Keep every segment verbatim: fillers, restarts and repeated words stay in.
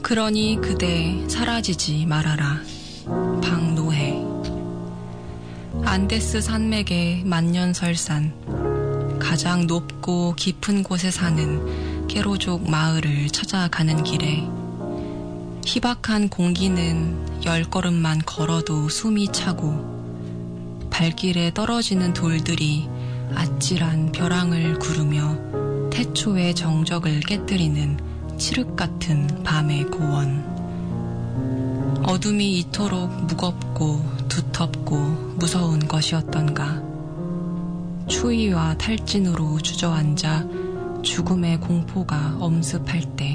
그러니 그대 사라지지 말아라. 박노해. 안데스 산맥의 만년설산, 가장 높고 깊은 곳에 사는 깨로족 마을을 찾아가는 길에 희박한 공기는 열 걸음만 걸어도 숨이 차고 발길에 떨어지는 돌들이 아찔한 벼랑을 구르며 태초의 정적을 깨뜨리는 칠흑 같은 밤의 고원. 어둠이 이토록 무겁고 두텁고 무서운 것이었던가. 추위와 탈진으로 주저앉아 죽음의 공포가 엄습할 때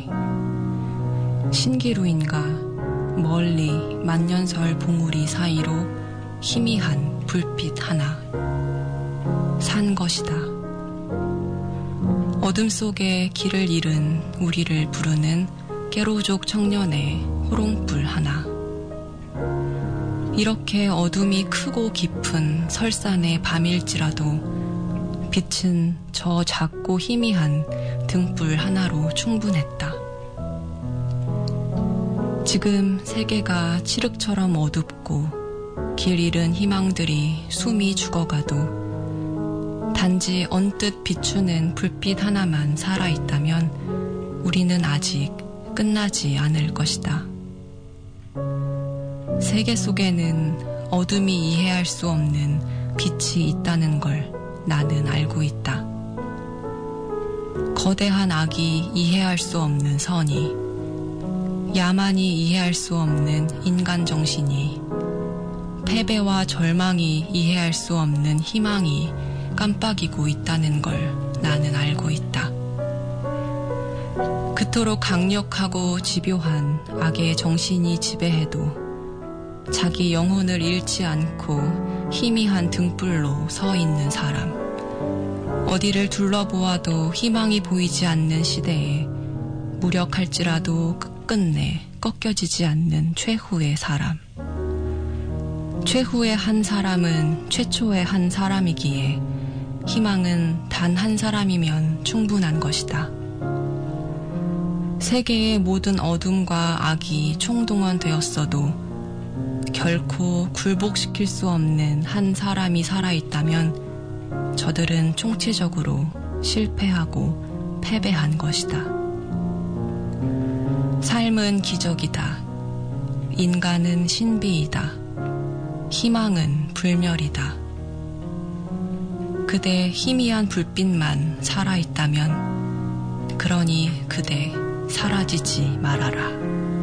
신기루인가 멀리 만년설 봉우리 사이로 희미한 불빛 하나. 산 것이다. 어둠 속에 길을 잃은 우리를 부르는 깨로족 청년의 호롱불 하나. 이렇게 어둠이 크고 깊은 설산의 밤일지라도 빛은 저 작고 희미한 등불 하나로 충분했다. 지금 세계가 칠흑처럼 어둡고 길 잃은 희망들이 숨이 죽어가도 단지 언뜻 비추는 불빛 하나만 살아있다면 우리는 아직 끝나지 않을 것이다. 세계 속에는 어둠이 이해할 수 없는 빛이 있다는 걸 나는 알고 있다. 거대한 악이 이해할 수 없는 선이, 야만이 이해할 수 없는 인간 정신이, 패배와 절망이 이해할 수 없는 희망이 깜빡이고 있다는 걸 나는 알고 있다. 그토록 강력하고 집요한 악의 정신이 지배해도 자기 영혼을 잃지 않고 희미한 등불로 서 있는 사람, 어디를 둘러보아도 희망이 보이지 않는 시대에 무력할지라도 끝끝내 꺾여지지 않는 최후의 사람. 최후의 한 사람은 최초의 한 사람이기에 희망은 단 한 사람이면 충분한 것이다. 세계의 모든 어둠과 악이 총동원되었어도 결코 굴복시킬 수 없는 한 사람이 살아있다면 저들은 총체적으로 실패하고 패배한 것이다. 삶은 기적이다. 인간은 신비이다. 희망은 불멸이다. 그대 희미한 불빛만 살아있다면 그러니 그대 사라지지 말아라.